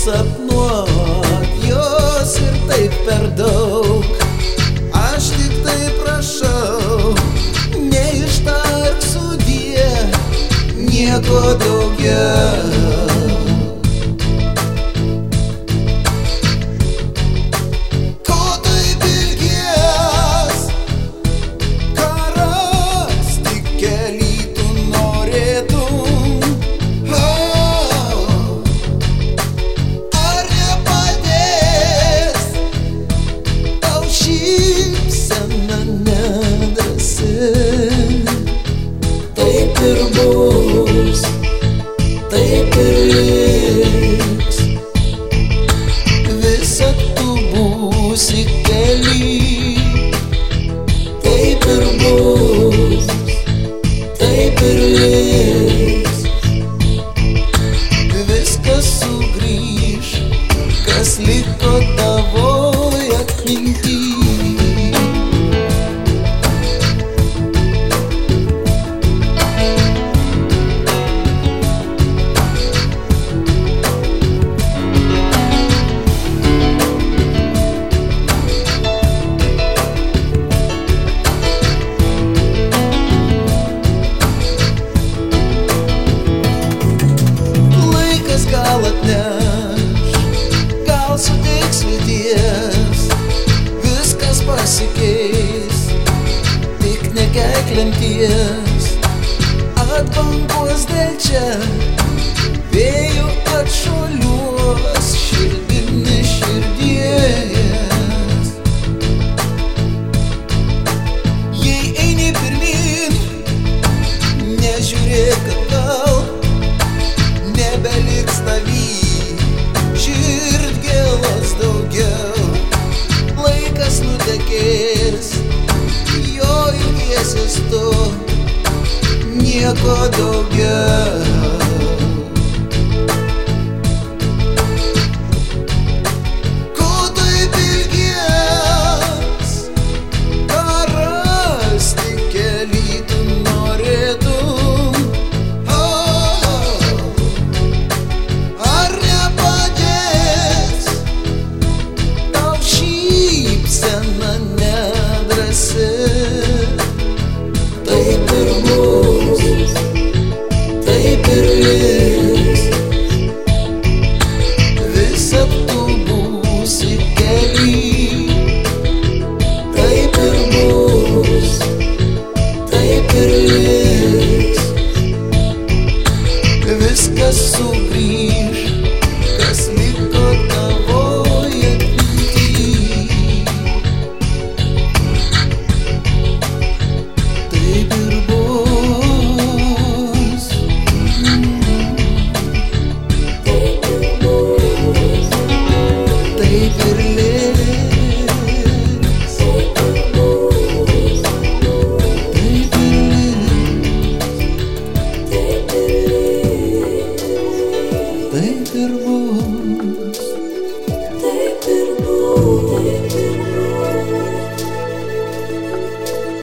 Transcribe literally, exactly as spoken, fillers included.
sapnuot, jos ir taip per daug. Aš tik tai prašau, neištark sudie, nieko daugiau. Ko taip ilgies, ką rasti kely tu norėtum? Oh, ar nepadės tau šypsena nedrąsi? Taip ir bus, taip ir liks, visad tu būsi kely. Taip ir bus, taip ir liks, viskas sugrįš, kas liko tavoj atminty. Gal atneš, gal suteiks vilties, viskas pasikeis, tik nekeik lemties. Atbanguos delčia, vėjų atšuoliuos širdimi širdies. Jei eini pirmin, nežiūrėk atgal, nebeliks tavy širdgėlos daugiau. Laikas nutekės, jo ilgėsis tu, nieko daugiau. Ko taip ilgies, ką rasti kely tu norėtum? Sena nedrąsi, taip ir bus, taip ir liks, visad tu būsi kely. Taip ir bus, taip ir liks, viskas sugrįš, kas liko tavoj atminty. Taip ir bus, taip ir liks, taip ir liks, taip ir bus, taip ir bus.